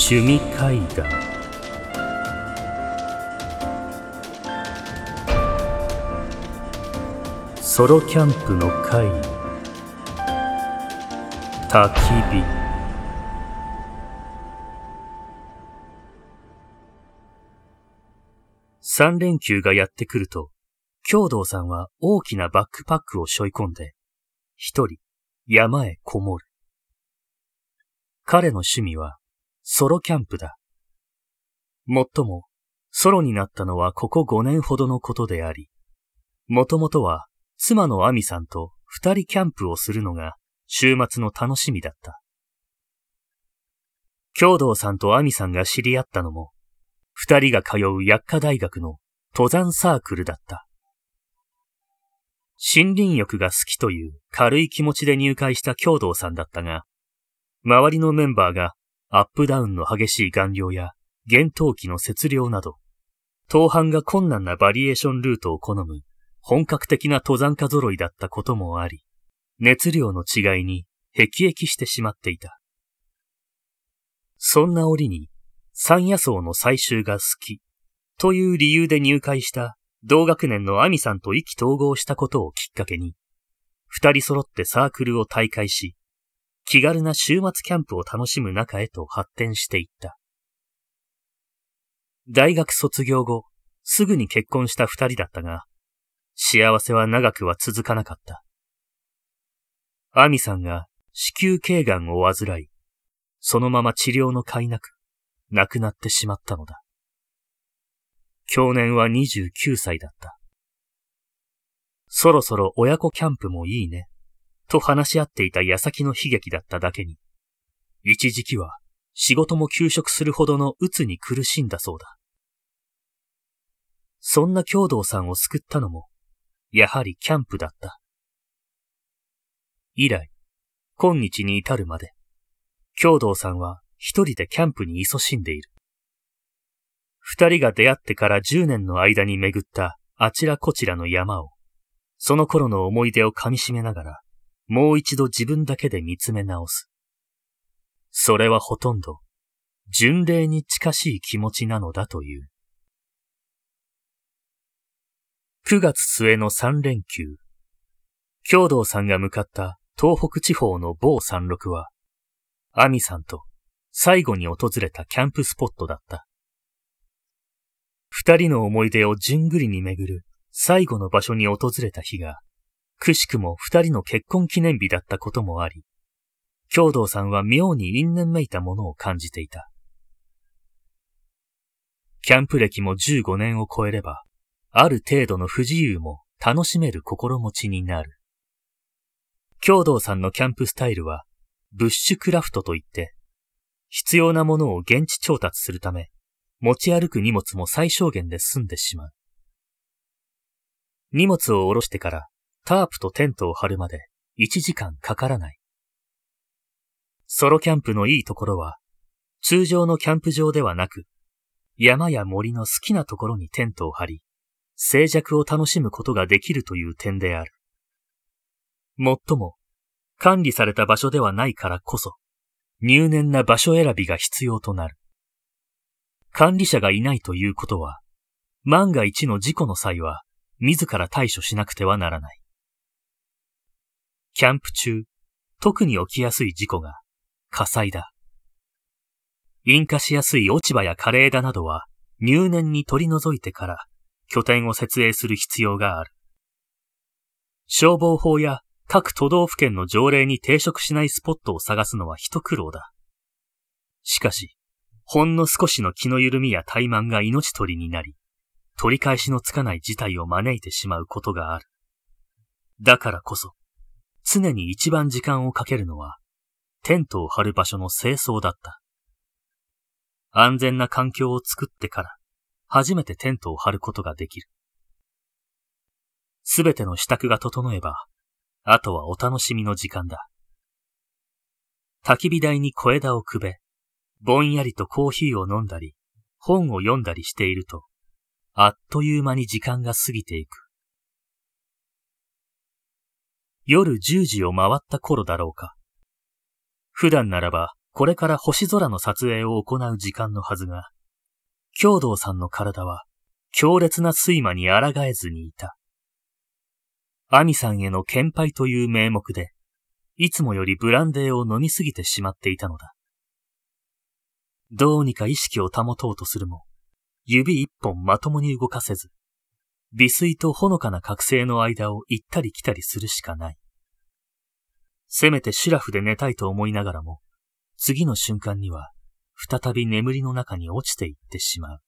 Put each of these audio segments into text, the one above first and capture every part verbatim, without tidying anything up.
趣味会談。ソロキャンプの会、焚き火。三連休がやってくると、兵道さんは大きなバックパックを背負い込んで、一人山へこもる。彼の趣味はソロキャンプだ。もっとも、ソロになったのはここごねんほどのことであり、もともとは妻のアミさんと二人キャンプをするのが週末の楽しみだった。兵道さんとアミさんが知り合ったのも、二人が通う薬科大学の登山サークルだった。森林浴が好きという軽い気持ちで入会した兵道さんだったが、周りのメンバーがアップダウンの激しい岩稜や厳冬期の雪稜など、登攀が困難なバリエーションルートを好む本格的な登山家揃いだったこともあり、熱量の違いに辟易してしまっていた。そんな折に山野草の採集が好きという理由で入会した同学年のアミさんと意気投合したことをきっかけに、二人揃ってサークルを退会し、気軽な週末キャンプを楽しむ中へと発展していった。大学卒業後、すぐに結婚した二人だったが、幸せは長くは続かなかった。アミさんが子宮頸がんを患い、そのまま治療の甲斐なく亡くなってしまったのだ。去年はにじゅうきゅうさいだった。そろそろ親子キャンプもいいね、と話し合っていた矢先の悲劇だっただけに、一時期は仕事も休職するほどの鬱に苦しんだそうだ。そんな兵道さんを救ったのも、やはりキャンプだった。以来、今日に至るまで、兵道さんは一人でキャンプに勤しんでいる。二人が出会ってから十年の間に巡ったあちらこちらの山を、その頃の思い出を噛み締めながら、もう一度自分だけで見つめ直す。それはほとんど、巡礼に近しい気持ちなのだという。くがつ末の三連休。兵道さんが向かった東北地方の某山麓は、アミさんと最後に訪れたキャンプスポットだった。二人の思い出をじゅんぐりに巡る最後の場所に訪れた日が、くしくも二人の結婚記念日だったこともあり、兵道さんは妙に因縁めいたものを感じていた。キャンプ歴もじゅうごねんを超えれば、ある程度の不自由も楽しめる心持ちになる。兵道さんのキャンプスタイルは、ブッシュクラフトといって、必要なものを現地調達するため、持ち歩く荷物も最小限で済んでしまう。荷物を下ろしてからタープとテントを張るまでいちじかんかからない。ソロキャンプのいいところは、通常のキャンプ場ではなく、山や森の好きなところにテントを張り、静寂を楽しむことができるという点である。もっとも、管理された場所ではないからこそ、入念な場所選びが必要となる。管理者がいないということは、万が一の事故の際は、自ら対処しなくてはならない。キャンプ中、特に起きやすい事故が、火災だ。引火しやすい落ち葉や枯れ枝などは、入念に取り除いてから、拠点を設営する必要がある。消防法や各都道府県の条例に抵触しないスポットを探すのは一苦労だ。しかし、ほんの少しの気の緩みや怠慢が命取りになり、取り返しのつかない事態を招いてしまうことがある。だからこそ、常に一番時間をかけるのは、テントを張る場所の清掃だった。安全な環境を作ってから、初めてテントを張ることができる。すべての支度が整えば、あとはお楽しみの時間だ。焚き火台に小枝をくべ、ぼんやりとコーヒーを飲んだり、本を読んだりしていると、あっという間に時間が過ぎていく。夜じゅうじを回った頃だろうか。普段ならばこれから星空の撮影を行う時間のはずが、兵道さんの体は強烈な睡魔に抗えずにいた。亜美さんへの献杯という名目で、いつもよりブランデーを飲みすぎてしまっていたのだ。どうにか意識を保とうとするも、指一本まともに動かせず、微睡とほのかな覚醒の間を行ったり来たりするしかない。せめてシュラフで寝たいと思いながらも、次の瞬間には、再び眠りの中に落ちていってしまう。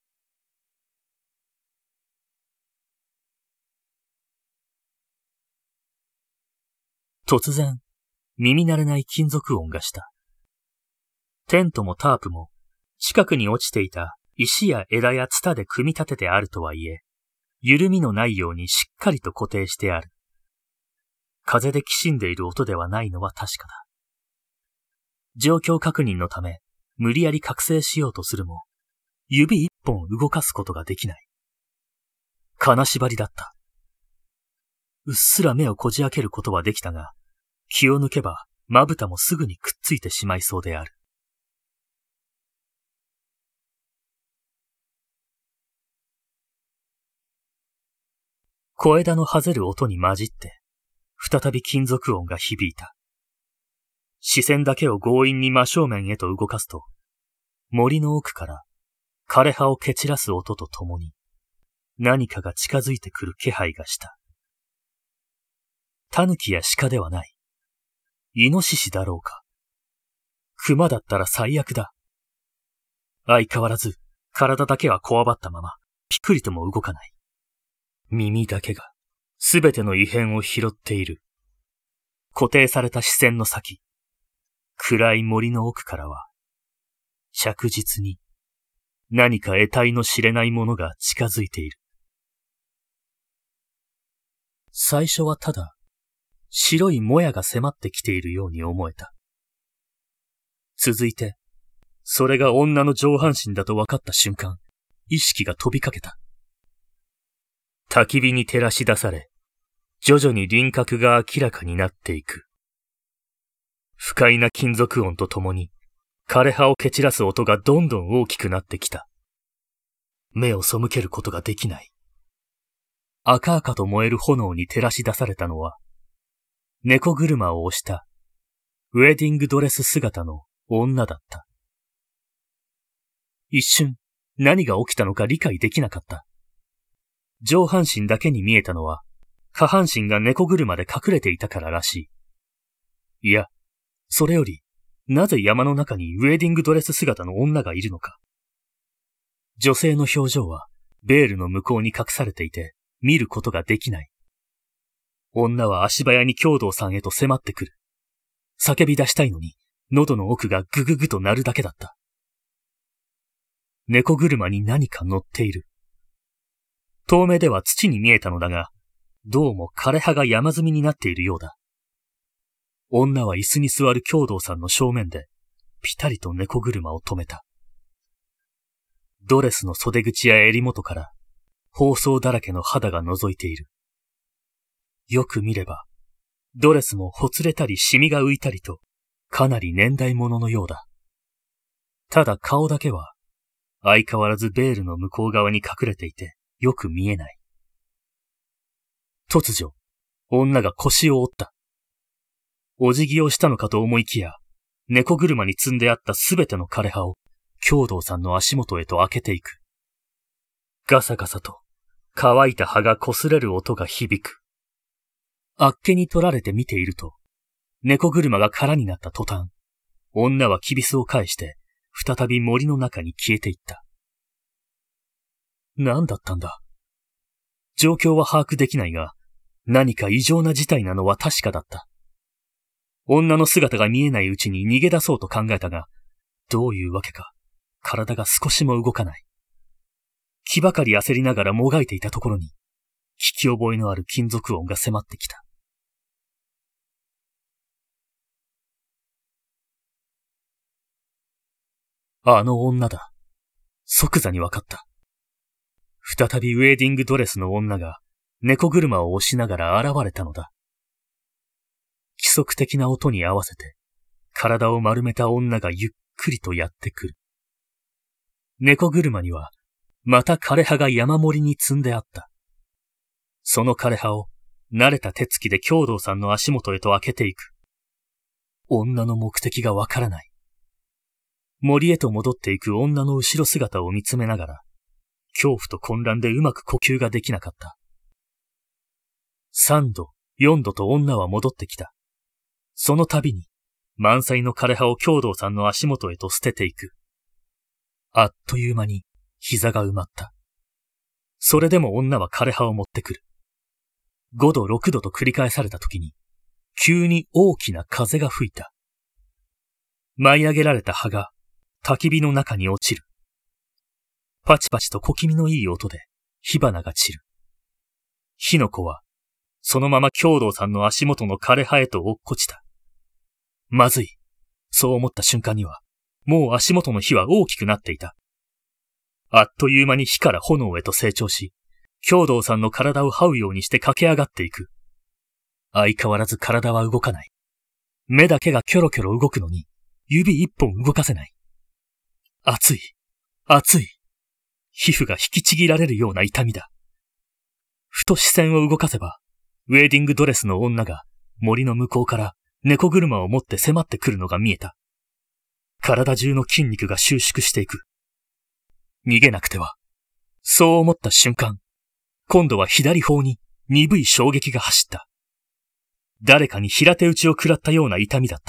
突然、耳慣れない金属音がした。テントもタープも、近くに落ちていた石や枝やツタで組み立ててあるとはいえ、緩みのないようにしっかりと固定してある。風できしんでいる音ではないのは確かだ。状況確認のため、無理やり覚醒しようとするも、指一本動かすことができない。金縛りだった。うっすら目をこじ開けることはできたが、気を抜けばまぶたもすぐにくっついてしまいそうである。小枝のはぜる音に混じって、再び金属音が響いた。視線だけを強引に真正面へと動かすと、森の奥から枯葉を蹴散らす音とともに、何かが近づいてくる気配がした。狸や鹿ではない。イノシシだろうか。熊だったら最悪だ。相変わらず、体だけはこわばったまま、ピクリとも動かない。耳だけが、すべての異変を拾っている。固定された視線の先、暗い森の奥からは、着実に、何か得体の知れないものが近づいている。最初はただ、白いもやが迫ってきているように思えた。続いて、それが女の上半身だと分かった瞬間、意識が飛びかけた。焚き火に照らし出され、徐々に輪郭が明らかになっていく。不快な金属音とともに、枯葉を蹴散らす音がどんどん大きくなってきた。目を背けることができない。赤々と燃える炎に照らし出されたのは、猫車を押した、ウェディングドレス姿の女だった。一瞬、何が起きたのか理解できなかった。上半身だけに見えたのは、下半身が猫車で隠れていたかららしい。いや、それより、なぜ山の中にウェディングドレス姿の女がいるのか。女性の表情は、ベールの向こうに隠されていて、見ることができない。女は足早に兵道さんへと迫ってくる。叫び出したいのに、喉の奥がグググと鳴るだけだった。猫車に何か乗っている。遠目では土に見えたのだが、どうも枯葉が山積みになっているようだ。女は椅子に座る兵道さんの正面で、ぴたりと猫車を止めた。ドレスの袖口や襟元から、包装だらけの肌が覗いている。よく見れば、ドレスもほつれたりシミが浮いたりと、かなり年代物のようだ。ただ顔だけは、相変わらずベールの向こう側に隠れていて、よく見えない。突如、女が腰を折った。お辞儀をしたのかと思いきや、猫車に積んであったすべての枯葉を、兵道さんの足元へと開けていく。ガサガサと、乾いた葉が擦れる音が響く。あっけに取られて見ていると、猫車が空になった途端、女はきびすを返して、再び森の中に消えていった。何だったんだ。状況は把握できないが、何か異常な事態なのは確かだった。女の姿が見えないうちに逃げ出そうと考えたが、どういうわけか、体が少しも動かない。気ばかり焦りながらもがいていたところに、聞き覚えのある金属音が迫ってきた。あの女だ。即座にわかった。再びウェディングドレスの女が猫車を押しながら現れたのだ。規則的な音に合わせて、 体を丸めた女がゆっくりとやってくる。猫車には、また枯葉が山盛りに積んであった。その枯葉を、慣れた手つきで兵藤さんの足元へと開けていく。女の目的がわからない。森へと戻っていく女の後ろ姿を見つめながら、恐怖と混乱でうまく呼吸ができなかった。三度、四度と女は戻ってきた。その度に、満載の枯葉を兵藤さんの足元へと捨てていく。あっという間に膝が埋まった。それでも女は枯葉を持ってくる。五度、六度と繰り返された時に、急に大きな風が吹いた。舞い上げられた葉が焚き火の中に落ちる。パチパチと小気味のいい音で火花が散る。火の粉は、そのまま兵藤さんの足元の枯葉へと落っこちた。まずい。そう思った瞬間には、もう足元の火は大きくなっていた。あっという間に火から炎へと成長し、兵藤さんの体を這うようにして駆け上がっていく。相変わらず体は動かない。目だけがキョロキョロ動くのに、指一本動かせない。熱い、熱い。皮膚が引きちぎられるような痛みだ。ふと視線を動かせば、ウェディングドレスの女が森の向こうから猫車を持って迫ってくるのが見えた。体中の筋肉が収縮していく。逃げなくては。そう思った瞬間、今度は左方に鈍い衝撃が走った。誰かに平手打ちを食らったような痛みだった。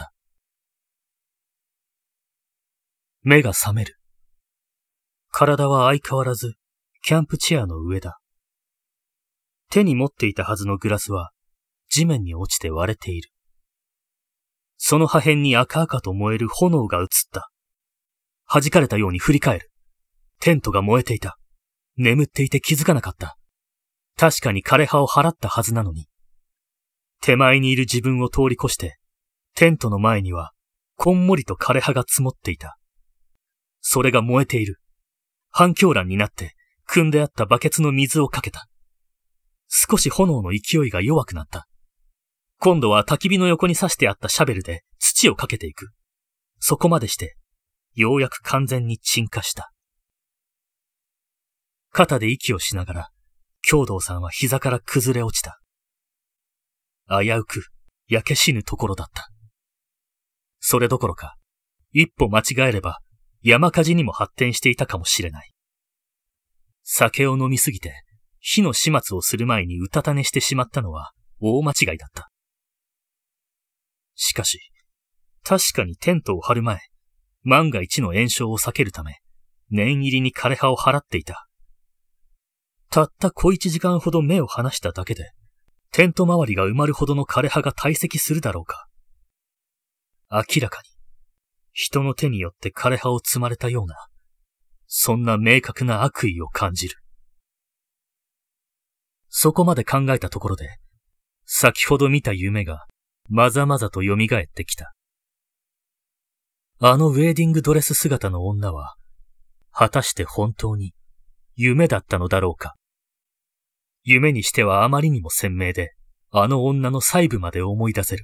目が覚める。体は相変わらずキャンプチェアの上だ。手に持っていたはずのグラスは地面に落ちて割れている。その破片に赤々と燃える炎が映った。弾かれたように振り返る。テントが燃えていた。眠っていて気づかなかった。確かに枯葉を払ったはずなのに。手前にいる自分を通り越して、テントの前には、こんもりと枯葉が積もっていた。それが燃えている。半狂乱になって、汲んであったバケツの水をかけた。少し炎の勢いが弱くなった。今度は焚き火の横に刺してあったシャベルで土をかけていく。そこまでして、ようやく完全に鎮火した。肩で息をしながら、兵藤さんは膝から崩れ落ちた。危うく焼け死ぬところだった。それどころか、一歩間違えれば山火事にも発展していたかもしれない。酒を飲みすぎて、火の始末をする前にうたた寝してしまったのは大間違いだった。しかし、確かにテントを張る前、万が一の炎症を避けるため、念入りに枯葉を払っていた。たった小一時間ほど目を離しただけで、テント周りが埋まるほどの枯葉が堆積するだろうか。明らかに、人の手によって枯葉を積まれたような、そんな明確な悪意を感じる。そこまで考えたところで、先ほど見た夢がまざまざと蘇ってきた。あのウェディングドレス姿の女は、果たして本当に夢だったのだろうか。夢にしてはあまりにも鮮明で、あの女の細部まで思い出せる。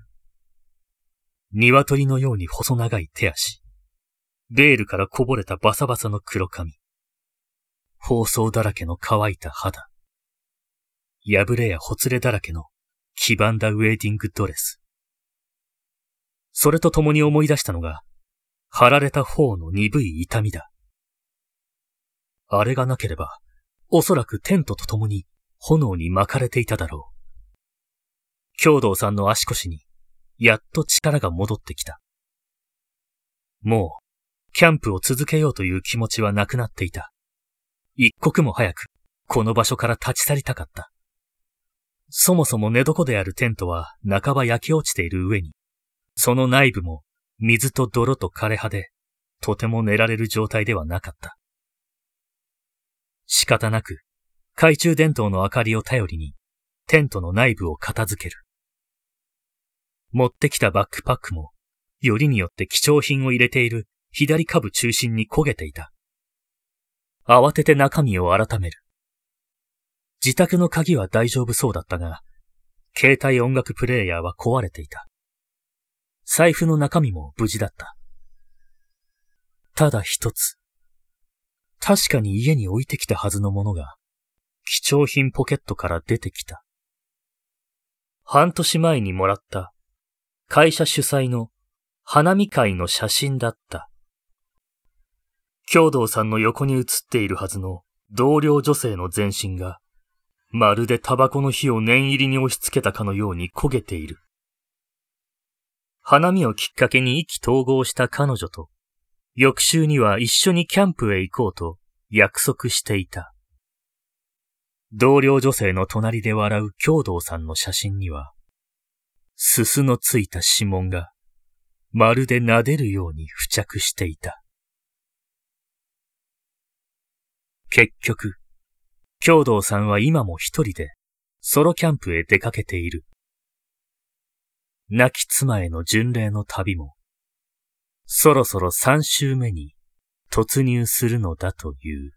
鶏のように細長い手足、ベールからこぼれたバサバサの黒髪、包装だらけの乾いた肌、破れやほつれだらけの黄ばんだウェディングドレス。それと共に思い出したのが、貼られた方の鈍い痛みだ。あれがなければ、おそらくテントと共に炎に巻かれていただろう。兵藤さんの足腰に、やっと力が戻ってきた。もう、キャンプを続けようという気持ちはなくなっていた。一刻も早く、この場所から立ち去りたかった。そもそも寝床であるテントは半ば焼け落ちている上に、その内部も水と泥と枯葉で、とても寝られる状態ではなかった。仕方なく、懐中電灯の明かりを頼りに、テントの内部を片付ける。持ってきたバックパックも、よりによって貴重品を入れている左下部中心に焦げていた。慌てて中身を改める。自宅の鍵は大丈夫そうだったが、携帯音楽プレイヤーは壊れていた。 財布の中身も無事だった。ただ一つ、確かに家に置いてきたはずのものが、貴重品ポケットから出てきた。半年前にもらった会社主催の花見会の写真だった。兵藤さんの横に写っているはずの同僚女性の全身が、まるでタバコの火を念入りに押し付けたかのように焦げている。花見をきっかけに意気投合した彼女と、翌週には一緒にキャンプへ行こうと約束していた。同僚女性の隣で笑う兵藤さんの写真には、すすのついた指紋が、まるで撫でるように付着していた。結局、兵藤さんは今も一人でソロキャンプへ出かけている。亡き妻への巡礼の旅も、そろそろ三週目に突入するのだという。